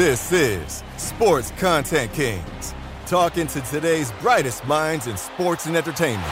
This is Sports Content Kings, talking to today's brightest minds in sports and entertainment.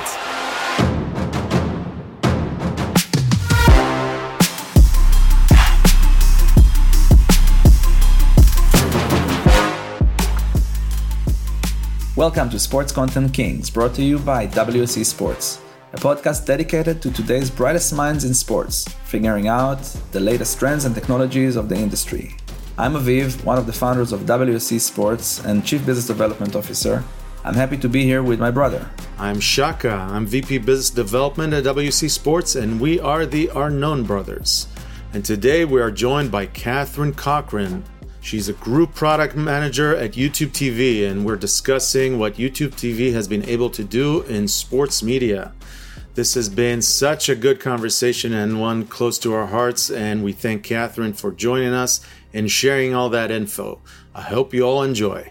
Welcome to Sports Content Kings, brought to you by WSC Sports, a podcast dedicated to today's brightest minds in sports, figuring out the latest trends and technologies of the industry. I'm Aviv, one of the founders of WSC Sports and Chief Business Development Officer. I'm happy to be here with my brother. I'm Shaka. I'm VP Business Development at WSC Sports, and we are the Arnon brothers. And today we are joined by Catherine Cochran. She's a group product manager at YouTube TV, and we're discussing what YouTube TV has been able to do in sports media. This has been such a good conversation and one close to our hearts, and we thank Catherine for joining us and sharing all that info. I hope you all enjoy.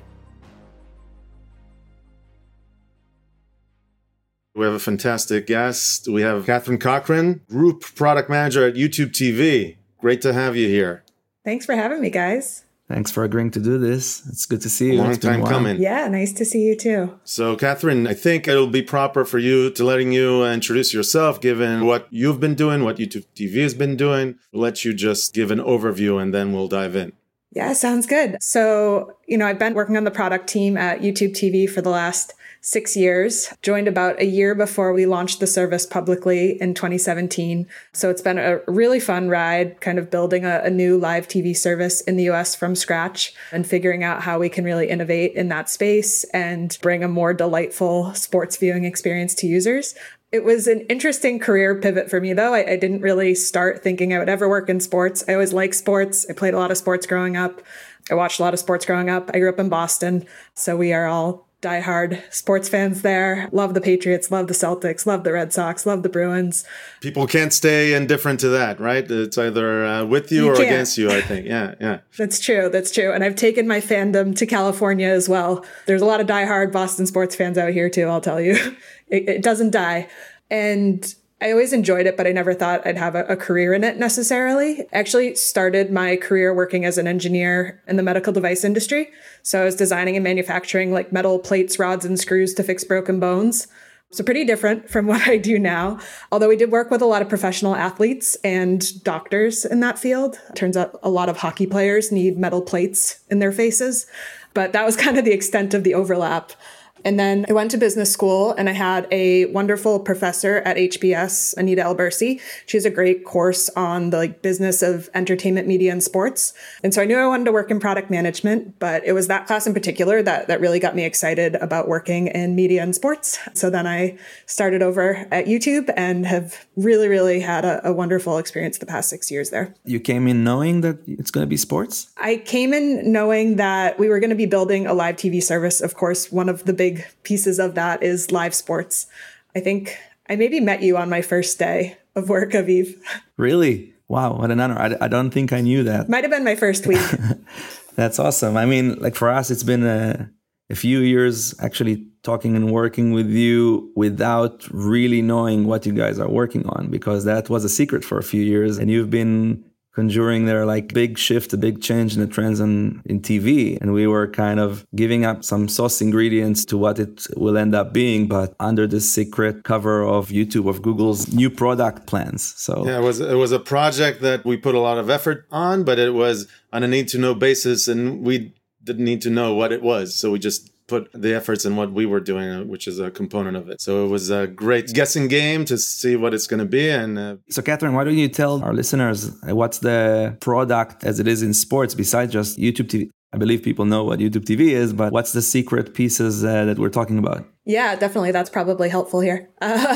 We have a fantastic guest. We have Catherine Cochran, Group Product Manager at YouTube TV. Great to have you here. Thanks for having me, guys. Thanks for agreeing to do this. It's good to see you. Long time coming. Yeah, nice to see you too. So, Catherine, I think it'll be proper for you to letting you introduce yourself, given what you've been doing, what YouTube TV has been doing. We'll let you just give an overview and then we'll dive in. Yeah, sounds good. So, I've been working on the product team at YouTube TV for the last 6 years, joined about a year before we launched the service publicly in 2017. So it's been a really fun ride, kind of building a new live TV service in the US from scratch and figuring out how we can really innovate in that space and bring a more delightful sports viewing experience to users. It was an interesting career pivot for me, though. I didn't really start thinking I would ever work in sports. I always liked sports. I played a lot of sports growing up. I watched a lot of sports growing up. I grew up in Boston, so we are all diehard sports fans there. Love the Patriots, love the Celtics, love the Red Sox, love the Bruins. People can't stay indifferent to that, right? It's either with you or against you, I think. Yeah. That's true. And I've taken my fandom to California as well. There's a lot of diehard Boston sports fans out here too, I'll tell you. It doesn't die. And I always enjoyed it, but I never thought I'd have a career in it necessarily. I actually started my career working as an engineer in the medical device industry. So I was designing and manufacturing like metal plates, rods, and screws to fix broken bones. So pretty different from what I do now. Although we did work with a lot of professional athletes and doctors in that field. Turns out a lot of hockey players need metal plates in their faces. But that was kind of the extent of the overlap. And then I went to business school and I had a wonderful professor at HBS, Anita Albersi. She has a great course on the business of entertainment, media, and sports. And so I knew I wanted to work in product management, but it was that class in particular that really got me excited about working in media and sports. So then I started over at YouTube and have really, really had a wonderful experience the past 6 years there. You came in knowing that it's going to be sports? I came in knowing that we were going to be building a live TV service. Of course, one of the big pieces of that is live sports. I think I maybe met you on my first day of work, Aviv. Really? Wow, what an honor. I don't think I knew that. Might have been my first week. That's awesome. I mean, for us, it's been a few years actually talking and working with you without really knowing what you guys are working on, because that was a secret for a few years. And you've been conjuring their big shift, a big change in the trends in TV. And we were kind of giving up some sauce ingredients to what it will end up being, but under the secret cover of YouTube, of Google's new product plans. So yeah, it was a project that we put a lot of effort on, but it was on a need-to-know basis, and we didn't need to know what it was. So we just put the efforts in what we were doing, which is a component of it. So it was a great guessing game to see what it's going to be. And so, Catherine, why don't you tell our listeners what's the product as it is in sports besides just YouTube TV? I believe people know what YouTube TV is, but what's the secret pieces that we're talking about? Yeah, definitely. That's probably helpful here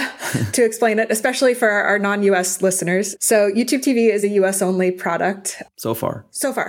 to explain it, especially for our non-US listeners. So YouTube TV is a US only product. So far.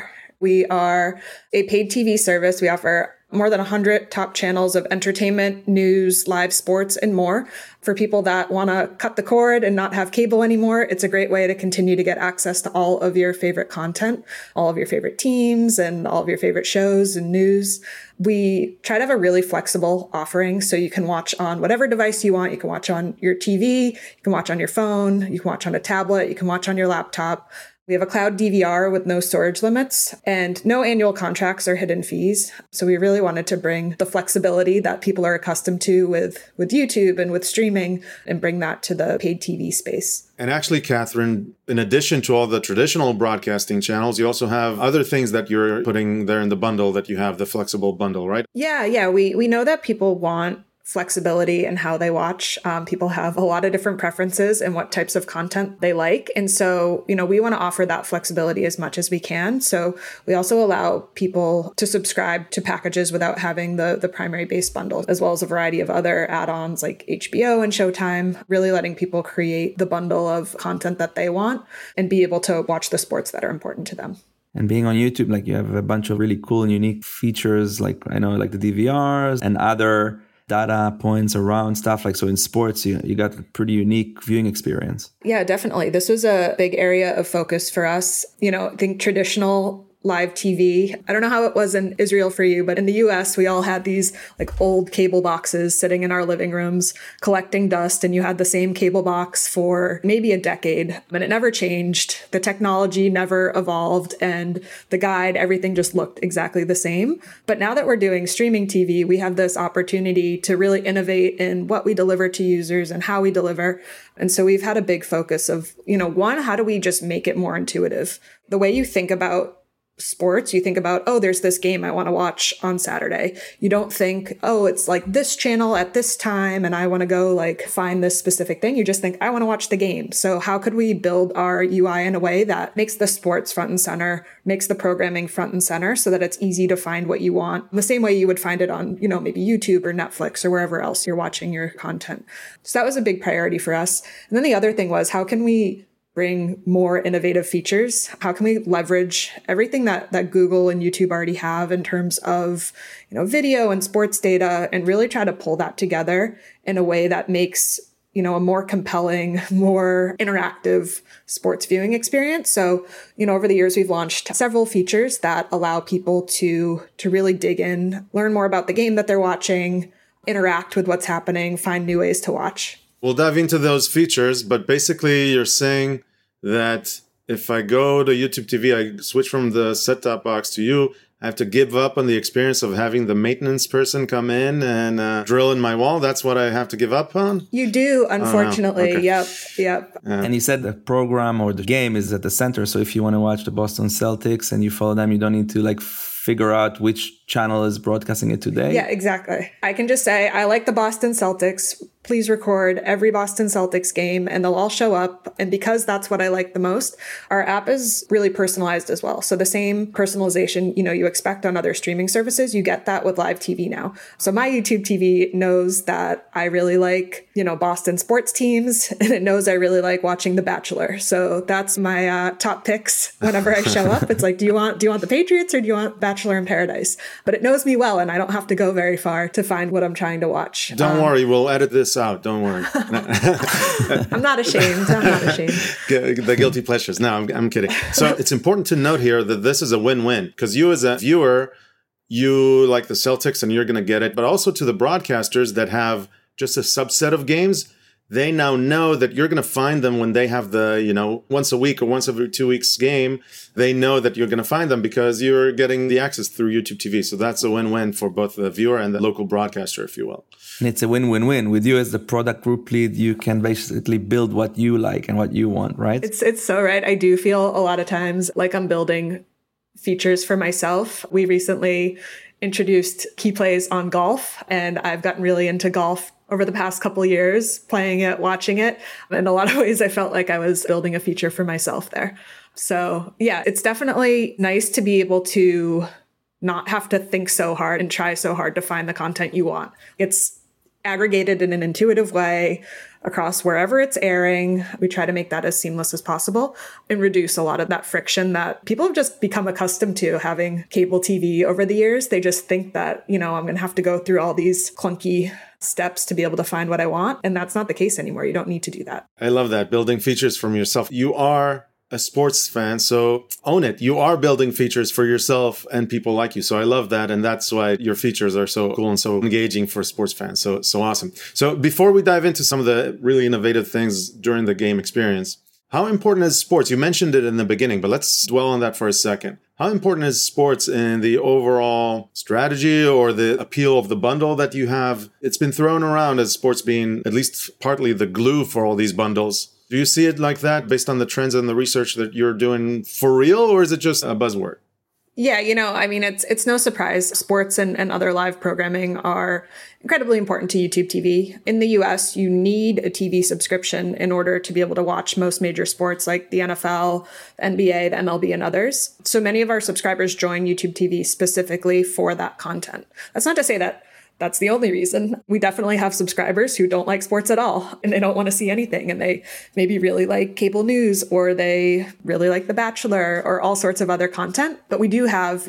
We are a paid TV service. We offer more than 100 top channels of entertainment, news, live sports, and more. For people that want to cut the cord and not have cable anymore, it's a great way to continue to get access to all of your favorite content, all of your favorite teams, and all of your favorite shows and news. We try to have a really flexible offering, so you can watch on whatever device you want. You can watch on your TV, you can watch on your phone, you can watch on a tablet, you can watch on your laptop. We have a cloud DVR with no storage limits and no annual contracts or hidden fees. So we really wanted to bring the flexibility that people are accustomed to with YouTube and with streaming and bring that to the paid TV space. And actually, Catherine, in addition to all the traditional broadcasting channels, you also have other things that you're putting there in the bundle that you have, the flexible bundle, right? Yeah. We know that people want flexibility in how they watch. People have a lot of different preferences and what types of content they like. And so, we want to offer that flexibility as much as we can. So we also allow people to subscribe to packages without having the primary base bundle, as well as a variety of other add-ons like HBO and Showtime, really letting people create the bundle of content that they want and be able to watch the sports that are important to them. And being on YouTube, like you have a bunch of really cool and unique features, like I know, like the DVRs and other data points around stuff. Like, so in sports, you got a pretty unique viewing experience. Yeah, definitely. This was a big area of focus for us. I think traditional live TV. I don't know how it was in Israel for you, but in the US, we all had these like old cable boxes sitting in our living rooms collecting dust, and you had the same cable box for maybe a decade, and it never changed. The technology never evolved, and the guide, everything just looked exactly the same. But now that we're doing streaming TV, we have this opportunity to really innovate in what we deliver to users and how we deliver. And so we've had a big focus of, one, how do we just make it more intuitive? The way you think about sports, you think about, there's this game I want to watch on Saturday. You don't think, it's like this channel at this time and I want to go like find this specific thing. You just think, I want to watch the game. So how could we build our UI in a way that makes the sports front and center, makes the programming front and center so that it's easy to find what you want the same way you would find it on, maybe YouTube or Netflix or wherever else you're watching your content. So that was a big priority for us. And then the other thing was, how can we bring more innovative features? How can we leverage everything that Google and YouTube already have in terms of, video and sports data, and really try to pull that together in a way that makes, a more compelling, more interactive sports viewing experience. So, over the years, we've launched several features that allow people to really dig in, learn more about the game that they're watching, interact with what's happening, find new ways to watch. We'll dive into those features, but basically you're saying that if I go to YouTube TV, I switch from the set-top box to you, I have to give up on the experience of having the maintenance person come in and drill in my wall. That's what I have to give up on? You do, unfortunately. Okay. Yep. And you said the program or the game is at the center. So if you want to watch the Boston Celtics and you follow them, you don't need to figure out which channel is broadcasting it today. Yeah, exactly. I can just say, I like the Boston Celtics. Please record every Boston Celtics game and they'll all show up. And because that's what I like the most, our app is really personalized as well. So the same personalization, you expect on other streaming services, you get that with live TV now. So my YouTube TV knows that I really like, Boston sports teams, and it knows I really like watching The Bachelor. So that's my top picks whenever I show up. It's like, do you want the Patriots or do you want Bachelor in Paradise? But it knows me well, and I don't have to go very far to find what I'm trying to watch. Don't worry, we'll edit this out. Don't worry. I'm not ashamed. The guilty pleasures. No, I'm kidding. So it's important to note here that this is a win-win, because you as a viewer, you like the Celtics and you're going to get it. But also to the broadcasters that have just a subset of games, they now know that you're going to find them when they have the, once a week or once every 2 weeks game. They know that you're going to find them because you're getting the access through YouTube TV. So that's a win-win for both the viewer and the local broadcaster, if you will. And it's a win-win-win. With you as the product group lead, you can basically build what you like and what you want, right? It's so right. I do feel a lot of times like I'm building features for myself. We recently introduced key plays on golf, and I've gotten really into golf over the past couple of years, playing it, watching it. In a lot of ways, I felt like I was building a feature for myself there. So yeah, it's definitely nice to be able to not have to think so hard and try so hard to find the content you want. It's aggregated in an intuitive way across wherever it's airing. We try to make that as seamless as possible and reduce a lot of that friction that people have just become accustomed to having cable TV over the years. They just think that, I'm going to have to go through all these clunky steps to be able to find what I want. And that's not the case anymore. You don't need to do that. I love that. Building features from yourself. You are a sports fan, so own it. You are building features for yourself and people like you. So I love that. And that's why your features are so cool and so engaging for sports fans. So awesome. So before we dive into some of the really innovative things during the game experience, How important is sports? You mentioned it in the beginning, but let's dwell on that for a second. How important is sports in the overall strategy or the appeal of the bundle that you have? It's been thrown around as sports being at least partly the glue for all these bundles. Do you see it like that based on the trends and the research that you're doing for real, or is it just a buzzword? Yeah, it's no surprise. Sports and other live programming are incredibly important to YouTube TV. In the US, you need a TV subscription in order to be able to watch most major sports like the NFL, NBA, the MLB, and others. So many of our subscribers join YouTube TV specifically for that content. That's not to say that that's the only reason. We definitely have subscribers who don't like sports at all and they don't want to see anything. And they maybe really like cable news or they really like The Bachelor or all sorts of other content. But we do have,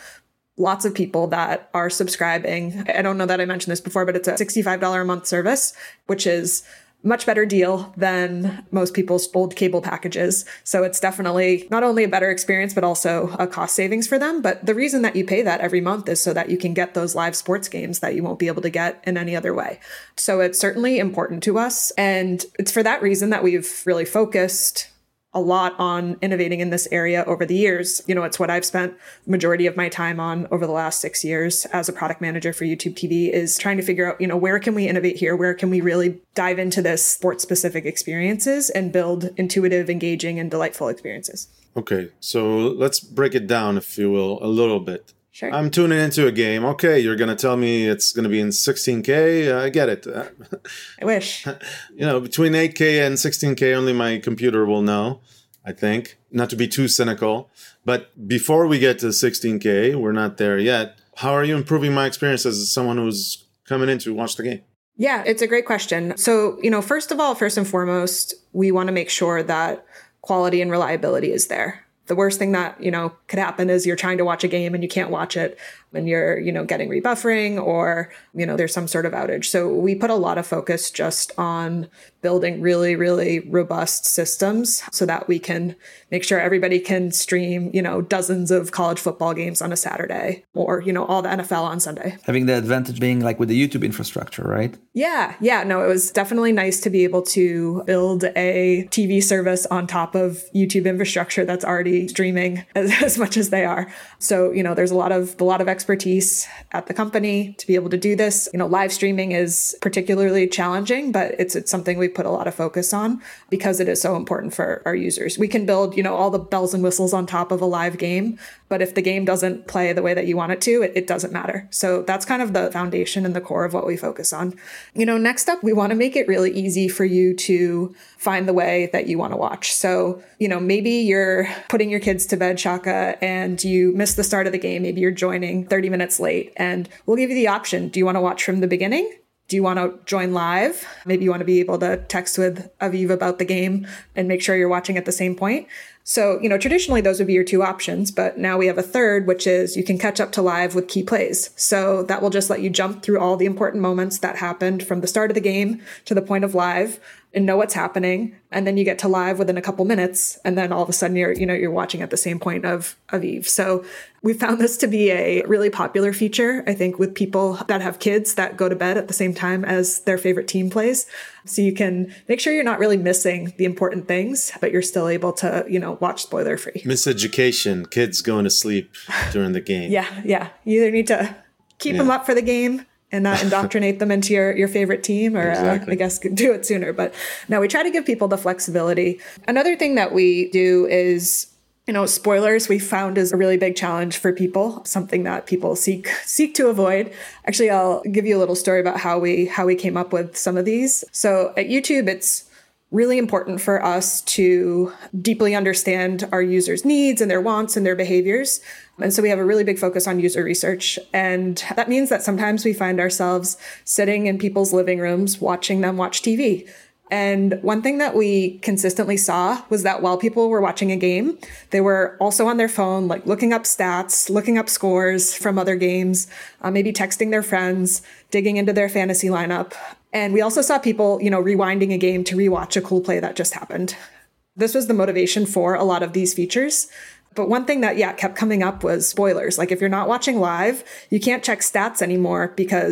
lots of people that are subscribing. I don't know that I mentioned this before, but it's a $65 a month service, which is much better deal than most people's old cable packages. So it's definitely not only a better experience, but also a cost savings for them. But the reason that you pay that every month is so that you can get those live sports games that you won't be able to get in any other way. So it's certainly important to us. And it's for that reason that we've really focused a lot on innovating in this area over the years. It's what I've spent the majority of my time on over the last 6 years as a product manager for YouTube TV is trying to figure out, where can we innovate here? Where can we really dive into this sports specific experiences and build intuitive, engaging, and delightful experiences? Okay, so let's break it down, if you will, a little bit. Sure. I'm tuning into a game. Okay, you're going to tell me it's going to be in 16K. I get it. I wish. Between 8K and 16K, only my computer will know, I think. Not to be too cynical. But before we get to 16K, we're not there yet. How are you improving my experience as someone who's coming in to watch the game? Yeah, it's a great question. So, first and foremost, we want to make sure that quality and reliability is there. The worst thing that, could happen is you're trying to watch a game and you can't watch it and you're, getting rebuffering or, there's some sort of outage. So we put a lot of focus just on building really, really robust systems so that we can make sure everybody can stream, dozens of college football games on a Saturday or, all the NFL on Sunday. Having the advantage being like with the YouTube infrastructure, right? Yeah. No, it was definitely nice to be able to build a TV service on top of YouTube infrastructure that's already streaming as much as they are. So, there's a lot of expertise at the company to be able to do this. Live streaming is particularly challenging, but it's something we put a lot of focus on because it is so important for our users. We can build, all the bells and whistles on top of a live game, but if the game doesn't play the way that you want it to, it doesn't matter. So that's kind of the foundation and the core of what we focus on. Next up, we want to make it really easy for you to find the way that you want to watch. So, maybe you're putting your kids to bed, Shaka, and you missed the start of the game. Maybe you're joining 30 minutes late, and we'll give you the option. Do you want to watch from the beginning? Do you want to join live? Maybe you want to be able to text with Aviv about the game and make sure you're watching at the same point. So, traditionally those would be your two options, but now we have a third, which is you can catch up to live with key plays. So that will just let you jump through all the important moments that happened from the start of the game to the point of live and know what's happening. And then you get to live within a couple minutes. And then all of a sudden you're watching at the same point of Aviv. So we found this to be a really popular feature, I think, with people that have kids that go to bed at the same time as their favorite team plays. So you can make sure you're not really missing the important things, but you're still able to, watch spoiler free. Miseducation, kids going to sleep during the game. Yeah. You either need to keep them up for the game and not indoctrinate them into your favorite team or exactly. I guess do it sooner. But no, we try to give people the flexibility. Another thing that we do is, spoilers we found is a really big challenge for people, something that people seek to avoid. Actually, I'll give you a little story about how we came up with some of these. So at YouTube, it's really important for us to deeply understand our users' needs and their wants and their behaviors. And so we have a really big focus on user research. And that means that sometimes we find ourselves sitting in people's living rooms, watching them watch TV. And one thing that we consistently saw was that while people were watching a game, they were also on their phone, like looking up stats, looking up scores from other games, maybe texting their friends, digging into their fantasy lineup. And we also saw people, rewinding a game to rewatch a cool play that just happened. This was the motivation for a lot of these features. But one thing that, kept coming up was spoilers. Like if you're not watching live, you can't check stats anymore because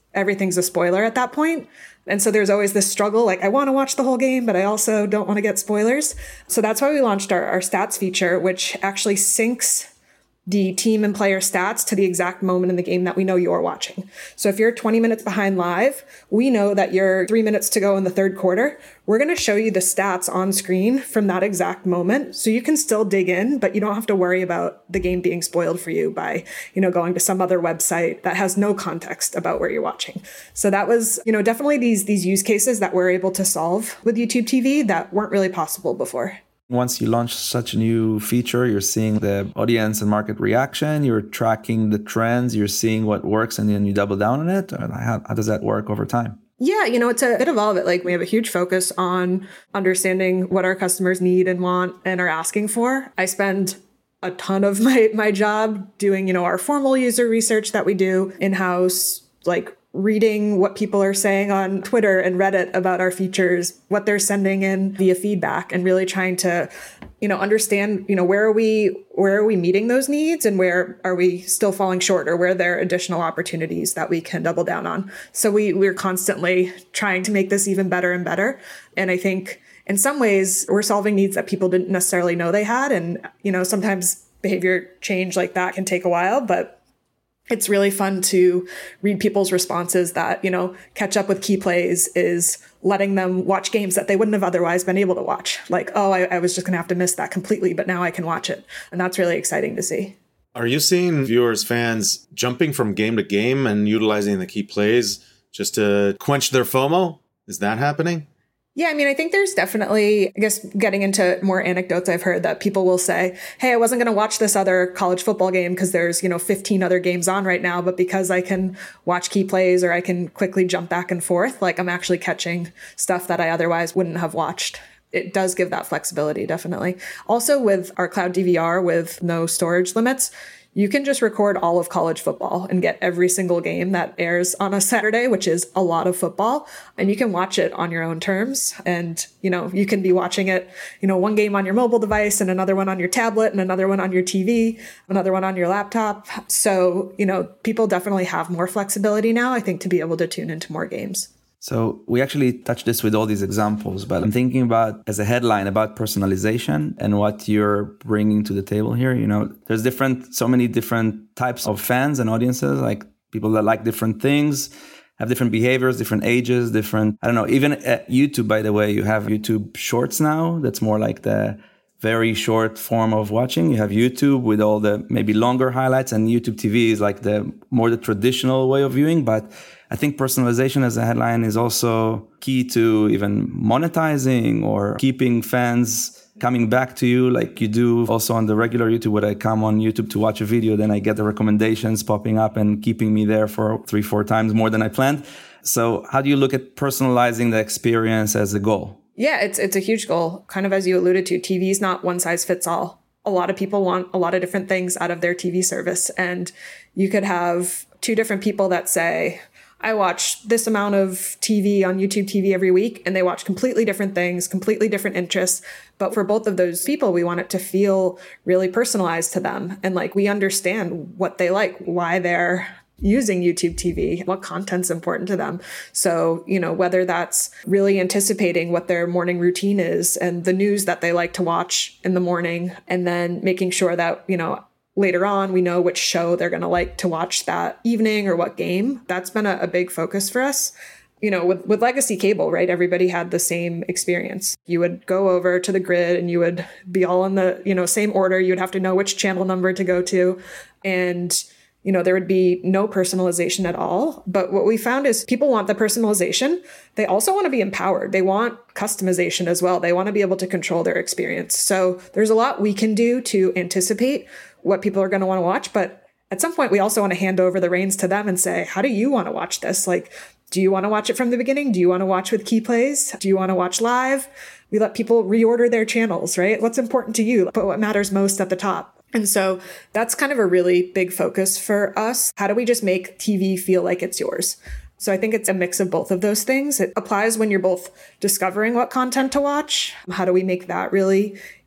everything's a spoiler at that point. And so there's always this struggle, like I want to watch the whole game, but I also don't want to get spoilers. So that's why we launched our stats feature, which actually syncs the team and player stats to the exact moment in the game that we know you're watching. So if you're 20 minutes behind live, we know that you're 3 minutes to go in the third quarter. We're going to show you the stats on screen from that exact moment. So you can still dig in, but you don't have to worry about the game being spoiled for you by, going to some other website that has no context about where you're watching. So that was, definitely these use cases that we're able to solve with YouTube TV that weren't really possible before. Once you launch such a new feature, you're seeing the audience and market reaction, you're tracking the trends, you're seeing what works, and then you double down on it. How does that work over time? Yeah, it's a bit of all of it. Like we have a huge focus on understanding what our customers need and want and are asking for. I spend a ton of my job doing, our formal user research that we do in-house, like reading what people are saying on Twitter and Reddit about our features, what they're sending in via feedback, and really trying to, understand, where are we meeting those needs and where are we still falling short, or where there are additional opportunities that we can double down on. So we're constantly trying to make this even better and better. And I think in some ways we're solving needs that people didn't necessarily know they had. And, sometimes behavior change like that can take a while, but it's really fun to read people's responses that, catch up with key plays is letting them watch games that they wouldn't have otherwise been able to watch. Like, oh, I was just going to have to miss that completely, but now I can watch it. And that's really exciting to see. Are you seeing viewers, fans jumping from game to game and utilizing the key plays just to quench their FOMO? Is that happening? Yeah, I think there's definitely, I guess, getting into more anecdotes, I've heard that people will say, hey, I wasn't going to watch this other college football game because there's, 15 other games on right now, but because I can watch key plays or I can quickly jump back and forth, like I'm actually catching stuff that I otherwise wouldn't have watched. It does give that flexibility, definitely. Also with our cloud DVR with no storage limits, you can just record all of college football and get every single game that airs on a Saturday, which is a lot of football. And you can watch it on your own terms. And, you can be watching it, one game on your mobile device and another one on your tablet and another one on your TV, another one on your laptop. So, people definitely have more flexibility now, I think, to be able to tune into more games. So we actually touched this with all these examples, but I'm thinking about as a headline about personalization and what you're bringing to the table here. There's so many different types of fans and audiences, like people that like different things, have different behaviors, different ages, even at YouTube, by the way, you have YouTube Shorts now. That's more like the very short form of watching. You have YouTube with all the maybe longer highlights, and YouTube TV is like the traditional way of viewing. But I think personalization as a headline is also key to even monetizing or keeping fans coming back to you like you do also on the regular YouTube. When I come on YouTube to watch a video, then I get the recommendations popping up and keeping me there for 3-4 times more than I planned. So how do you look at personalizing the experience as a goal? Yeah, it's a huge goal. Kind of as you alluded to, TV is not one size fits all. A lot of people want a lot of different things out of their TV service. And you could have two different people that say, I watch this amount of TV on YouTube TV every week, and they watch completely different things, completely different interests. But for both of those people, we want it to feel really personalized to them. And like, we understand what they like, why they're using YouTube TV, what content's important to them. So, whether that's really anticipating what their morning routine is and the news that they like to watch in the morning, and then making sure that, later on, we know which show they're going to like to watch that evening or what game. That's been a big focus for us. With legacy cable, right? Everybody had the same experience. You would go over to the grid and you would be all in the, same order. You'd have to know which channel number to go to. And, there would be no personalization at all. But what we found is people want the personalization. They also want to be empowered. They want customization as well. They want to be able to control their experience. So there's a lot we can do to anticipate what people are going to want to watch. But at some point, we also want to hand over the reins to them and say, how do you want to watch this? Like, do you want to watch it from the beginning? Do you want to watch with key plays? Do you want to watch live? We let people reorder their channels, right? What's important to you? Put what matters most at the top. And so that's kind of a really big focus for us. How do we just make TV feel like it's yours? So I think it's a mix of both of those things. It applies when you're both discovering what content to watch. How do we make that really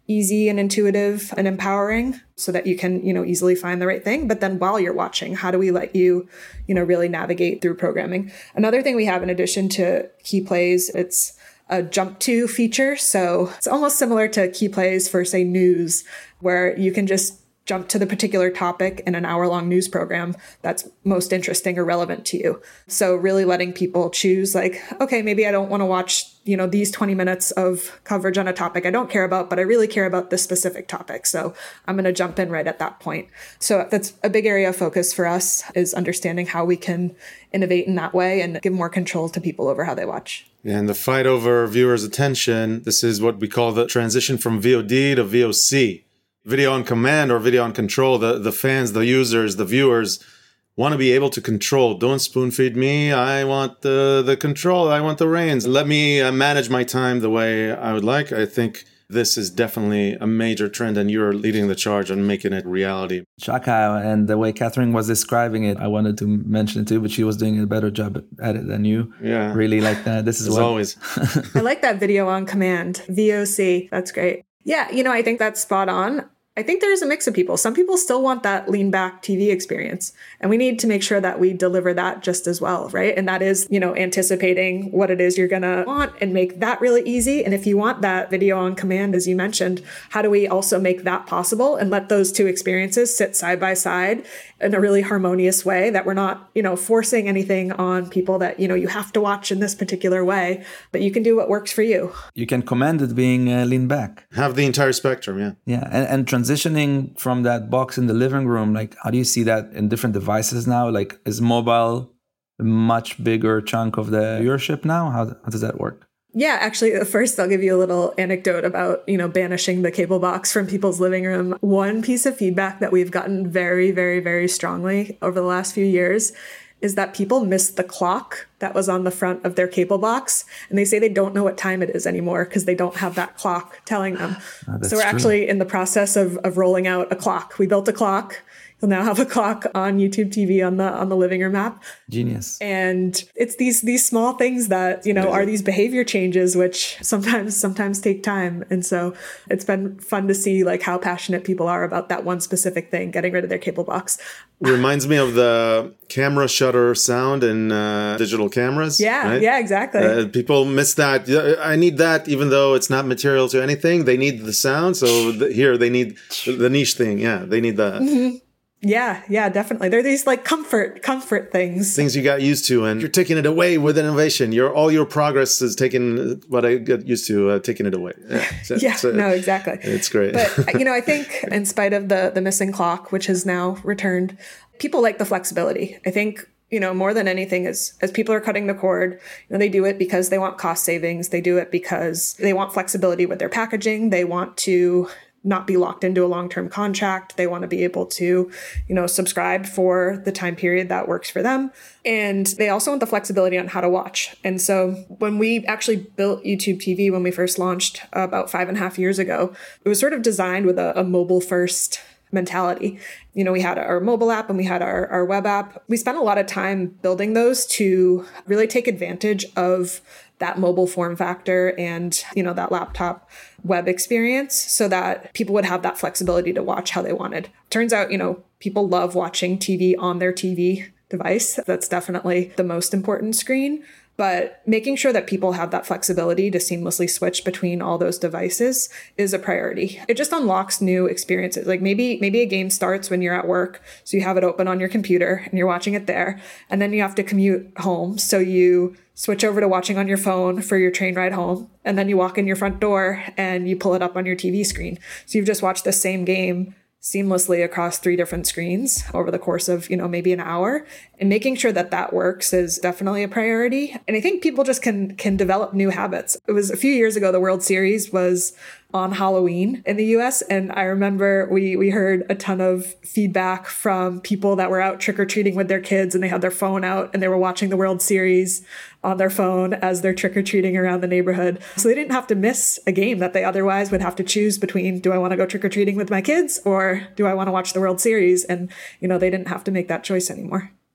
easy and intuitive and empowering so that you can, easily find the right thing. But then while you're watching, how do we let you, really navigate through programming? Another thing we have in addition to Key Plays, it's a jump to feature. So it's almost similar to Key Plays for, say, news, where you can just jump to the particular topic in an hour-long news program that's most interesting or relevant to you. So really letting people choose, like, okay, maybe I don't want to watch, these 20 minutes of coverage on a topic I don't care about, but I really care about this specific topic. So I'm going to jump in right at that point. So that's a big area of focus for us, is understanding how we can innovate in that way and give more control to people over how they watch. And the fight over viewers' attention, this is what we call the transition from VOD to VOC. Video on command or video on control. The fans, the users, the viewers want to be able to control. Don't spoon feed me. I want the control. I want the reins. Let me manage my time the way I would like. I think this is definitely a major trend, and you're leading the charge on making it reality. Chaka, and the way Catherine was describing it, I wanted to mention it too, but she was doing a better job at it than you. Yeah. Really like that. This is as always. I like that video on command, VOC. That's great. Yeah, I think that's spot on. I think there's a mix of people. Some people still want that lean back TV experience, and we need to make sure that we deliver that just as well, right? And that is, anticipating what it is you're going to want and make that really easy. And if you want that video on command, as you mentioned, how do we also make that possible and let those two experiences sit side by side in a really harmonious way, that we're not, forcing anything on people that, you have to watch in this particular way, but you can do what works for you. You can command it being lean back. Have the entire spectrum, yeah. Yeah, and transitioning from that box in the living room, like, how do you see that in different devices now? Like, is mobile a much bigger chunk of the viewership now? How does that work? Yeah, actually, first I'll give you a little anecdote about, banishing the cable box from people's living room. One piece of feedback that we've gotten very, very, very strongly over the last few years is that people miss the clock that was on the front of their cable box. And they say they don't know what time it is anymore because they don't have that clock telling them. So we're actually in the process of rolling out a clock. We built a clock. You'll now have a clock on YouTube TV on the living room app. Genius. And it's these small things that, are these behavior changes, which sometimes take time. And so it's been fun to see like how passionate people are about that one specific thing, getting rid of their cable box. Reminds me of the camera shutter sound in digital cameras. Yeah, right? Yeah, exactly. People miss that. I need that, even though it's not material to anything. They need the sound. So here they need the niche thing. Yeah, they need that. Mm-hmm. Yeah, definitely. They're these like comfort things. Things you got used to, and you're taking it away with innovation. All your progress is taking what I got used to, taking it away. Yeah, no, exactly. It's great. But, I think in spite of the missing clock, which has now returned, people like the flexibility. I think, more than anything, as people are cutting the cord, they do it because they want cost savings. They do it because they want flexibility with their packaging. They want to not be locked into a long-term contract. They want to be able to, subscribe for the time period that works for them. And they also want the flexibility on how to watch. And so when we actually built YouTube TV, when we first launched about 5.5 years ago, it was sort of designed with a mobile-first mentality. We had our mobile app and we had our web app. We spent a lot of time building those to really take advantage of that mobile form factor and, that laptop web experience so that people would have that flexibility to watch how they wanted. Turns out, people love watching TV on their TV device. That's definitely the most important screen. But making sure that people have that flexibility to seamlessly switch between all those devices is a priority. It just unlocks new experiences. Like maybe a game starts when you're at work, so you have it open on your computer and you're watching it there. And then you have to commute home, so you switch over to watching on your phone for your train ride home. And then you walk in your front door and you pull it up on your TV screen. So you've just watched the same game seamlessly across 3 different screens over the course of, maybe an hour. And making sure that works is definitely a priority. And I think people just can develop new habits. It was a few years ago, the World Series was on Halloween in the US. And I remember we heard a ton of feedback from people that were out trick-or-treating with their kids and they had their phone out and they were watching the World Series on their phone as they're trick-or-treating around the neighborhood. So they didn't have to miss a game that they otherwise would have to choose between, do I want to go trick-or-treating with my kids or do I want to watch the World Series? And, they didn't have to make that choice anymore.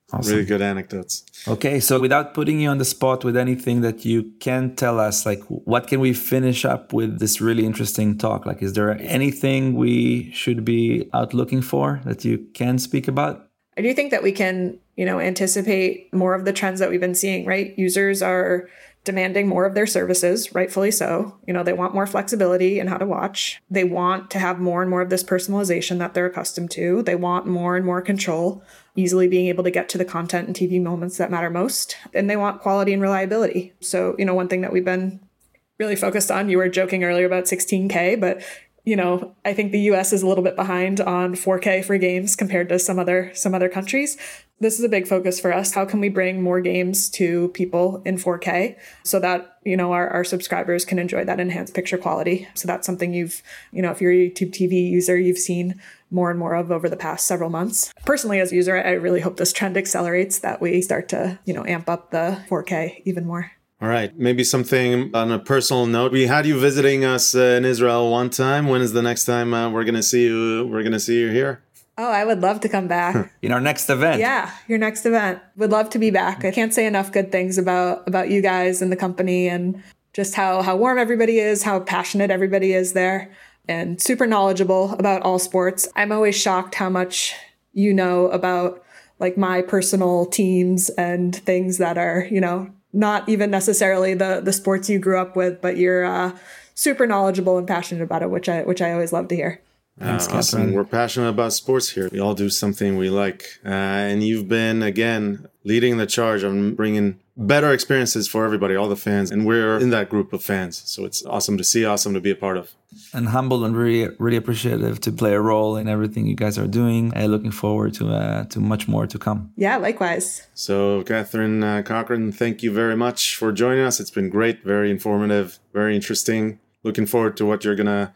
Awesome. Really good anecdotes. Okay, so without putting you on the spot with anything that you can tell us, like what can we finish up with this really interesting talk? Like, is there anything we should be out looking for that you can speak about? I do think that we can, anticipate more of the trends that we've been seeing, right? Users are demanding more of their services, rightfully so. They want more flexibility in how to watch. They want to have more and more of this personalization that they're accustomed to. They want more and more control, easily being able to get to the content and TV moments that matter most. And they want quality and reliability. So, one thing that we've been really focused on, you were joking earlier about 16K, but I think the US is a little bit behind on 4K for games compared to some other countries. This is a big focus for us. How can we bring more games to people in 4K so that, our subscribers can enjoy that enhanced picture quality? So that's something if you're a YouTube TV user, you've seen more and more of over the past several months. Personally, as a user, I really hope this trend accelerates, that we start to, amp up the 4K even more. All right. Maybe something on a personal note. We had you visiting us in Israel one time. When is the next time we're going to see you? We're going to see you here? Oh, I would love to come back. In our next event. Yeah, your next event. Would love to be back. I can't say enough good things about you guys and the company, and just how warm everybody is, how passionate everybody is there, and super knowledgeable about all sports. I'm always shocked how much you know about like my personal teams and things that are, not even necessarily the sports you grew up with, but you're super knowledgeable and passionate about it, which I always love to hear. Thanks, awesome. Catherine. We're passionate about sports here. We all do something we like. And you've been, again, leading the charge on bringing better experiences for everybody, all the fans. And we're in that group of fans. So it's awesome to see, awesome to be a part of. And humble and really, really appreciative to play a role in everything you guys are doing. Looking forward to much more to come. Yeah, likewise. So, Catherine Cochran, thank you very much for joining us. It's been great, very informative, very interesting. Looking forward to what you're gonna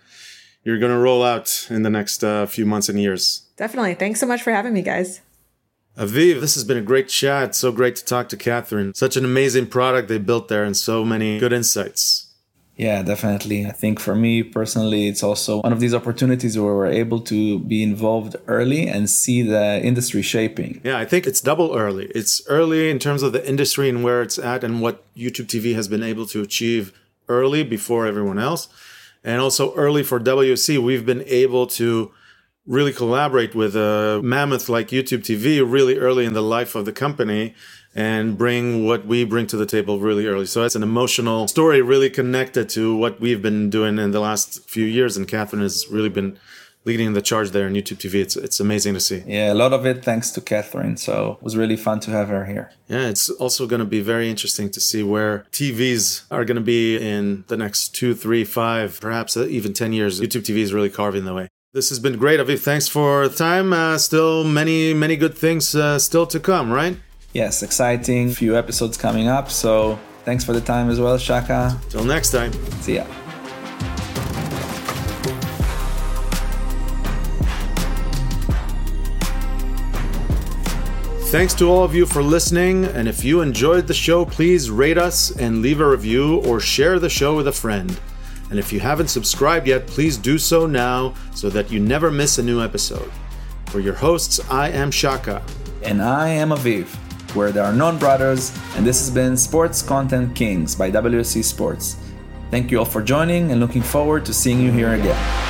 roll out in the next few months and years. Definitely. Thanks so much for having me, guys. Aviv, this has been a great chat. So great to talk to Catherine. Such an amazing product they built there and so many good insights. Yeah, definitely. I think for me personally, it's also one of these opportunities where we're able to be involved early and see the industry shaping. Yeah, I think it's double early. It's early in terms of the industry and where it's at and what YouTube TV has been able to achieve early before everyone else. And also early for WC, we've been able to really collaborate with a mammoth like YouTube TV really early in the life of the company and bring what we bring to the table really early. So it's an emotional story really connected to what we've been doing in the last few years. And Catherine has really been leading the charge there in YouTube TV. It's amazing to see. Yeah, a lot of it thanks to Catherine. So it was really fun to have her here. Yeah, it's also going to be very interesting to see where TVs are going to be in the next 2, 3, 5, perhaps even 10 years. YouTube TV is really carving the way. This has been great, Aviv. Thanks for the time. Still many, many good things still to come, right? Yes, exciting. Few episodes coming up. So thanks for the time as well, Shaka. Till next time. See ya. Thanks to all of you for listening. And if you enjoyed the show, please rate us and leave a review or share the show with a friend. And if you haven't subscribed yet, please do so now so that you never miss a new episode. For your hosts, I am Shaka. And I am Aviv. We're the Arnon Brothers, and this has been Sports Content Kings by WSC Sports. Thank you all for joining and looking forward to seeing you here again.